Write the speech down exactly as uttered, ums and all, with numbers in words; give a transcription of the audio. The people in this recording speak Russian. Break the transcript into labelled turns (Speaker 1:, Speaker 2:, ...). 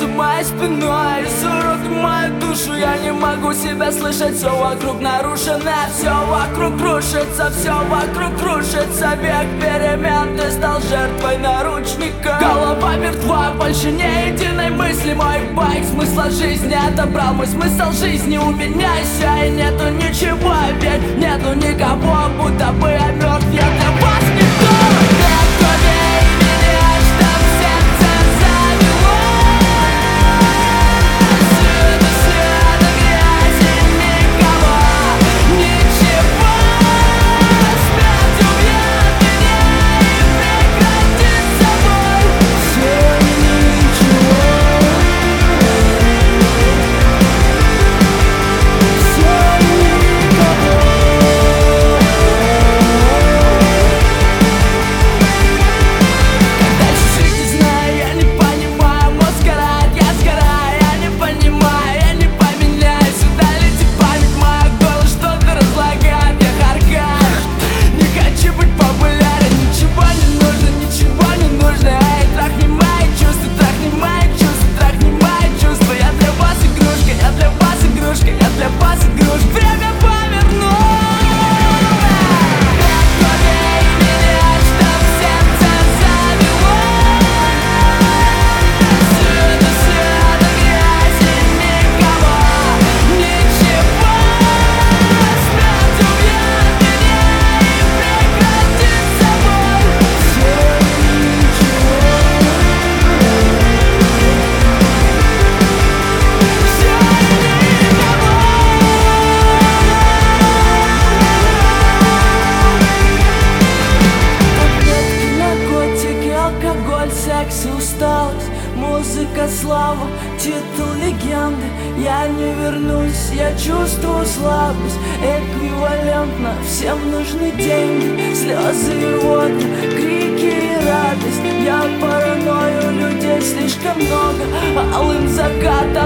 Speaker 1: за моей спиной, изуродуй мою душу. Я не могу себя слышать, все вокруг нарушено, все вокруг крушится, все вокруг крушится. Век перемен, ты стал жертвой наручника. Голова мертва, больше не единой мысли. Мой байк смысла жизни отобрал мой смысл жизни. У меня все и нету ничего, ведь нету никого, будто бы я мертв. Я для вас никто. Нет крови меня, чтоб сердце завело. Всюду света, грязи, никого, ничего. Смерть убьет меня и прекратит собой все и ничего. Все и никого. Как дальше жить, не знаю, я не понимаю. Мозг сгорает, я сгораю, я не понимаю, я не поменяюсь. Удалить и память моя, голос что-то разлагает, я харкаю. Не хочу быть популярен, ничего не нужно, ничего не нужно. Эй, трахни мои чувства, трахни мои чувства, трахни мои чувства. Я для вас игрушка, я для вас игрушка, я для вас игрушка. Время повернуло. Нет крови меня, чтоб сердце завело. Всюду света, грязи, никого, ничего. Смерть убьет меня и прекратит собой все и ничего. Все и никого. Таблетки, наркотики, алкоголь, секс и усталость, музыка, слава, титул легенды. Я не вернусь, я чувствую слабость. Эквивалентно всем нужны деньги, слезы и воды, крики и радость. Я паранойю, людей слишком много, алым закатом